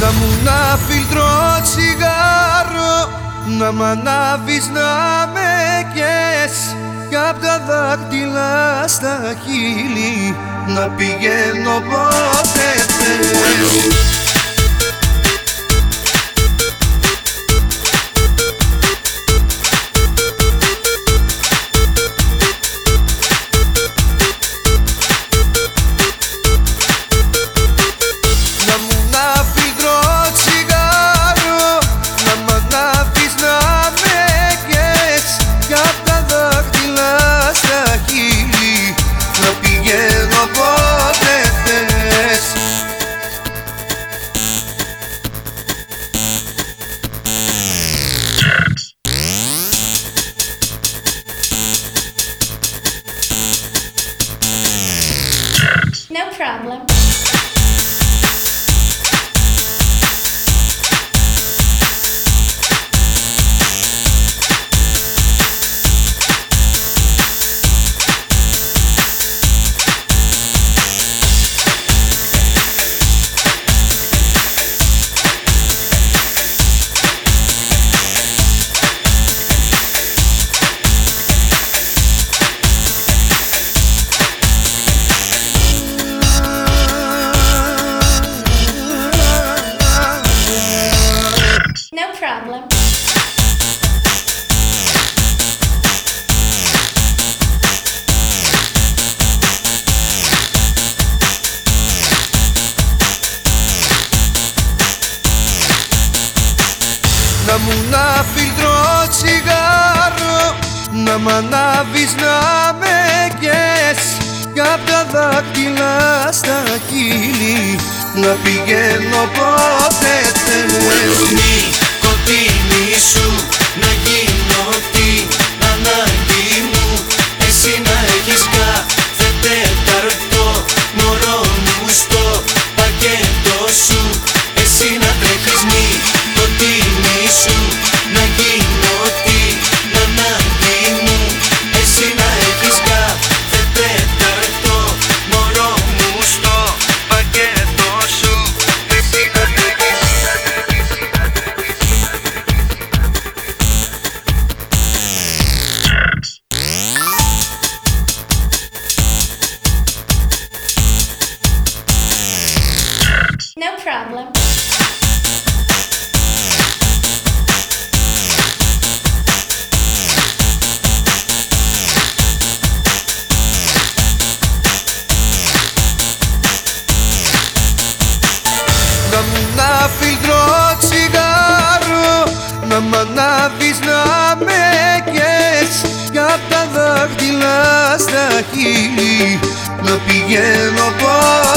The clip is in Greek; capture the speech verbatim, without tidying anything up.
Να μου να φίλτρο τσιγάρο, να μ' ανάβεις να με κες, κι απ' τα δάχτυλα στα χείλη να πηγαίνω πότε θες. No problem. No problem. Να μου να φίλτρο τσιγάρο, να μ' ανάβεις να με κες, κι απ' τα δάχτυλα στα χείλη να πηγαίνω πότε θες. Κοντίνη σου να γίνω την ανάγκη μου, εσύ να έχεις κάθε τέταρτο μωρό μου στο πακέτο σου, εσύ να τρέχεις μη κοντίνη σου να γίνω την ανάγκη μου, εσύ να έχεις κάθε τέταρτο μωρό μου στο πακέτο σου, εσύ να τρέχεις. No problem. Να μου να φίλτρο τσιγάρο, να μ' ανάβεις να με κες, κι απ' τα δάχτυλα στα χείλη να πηγαίνω πότε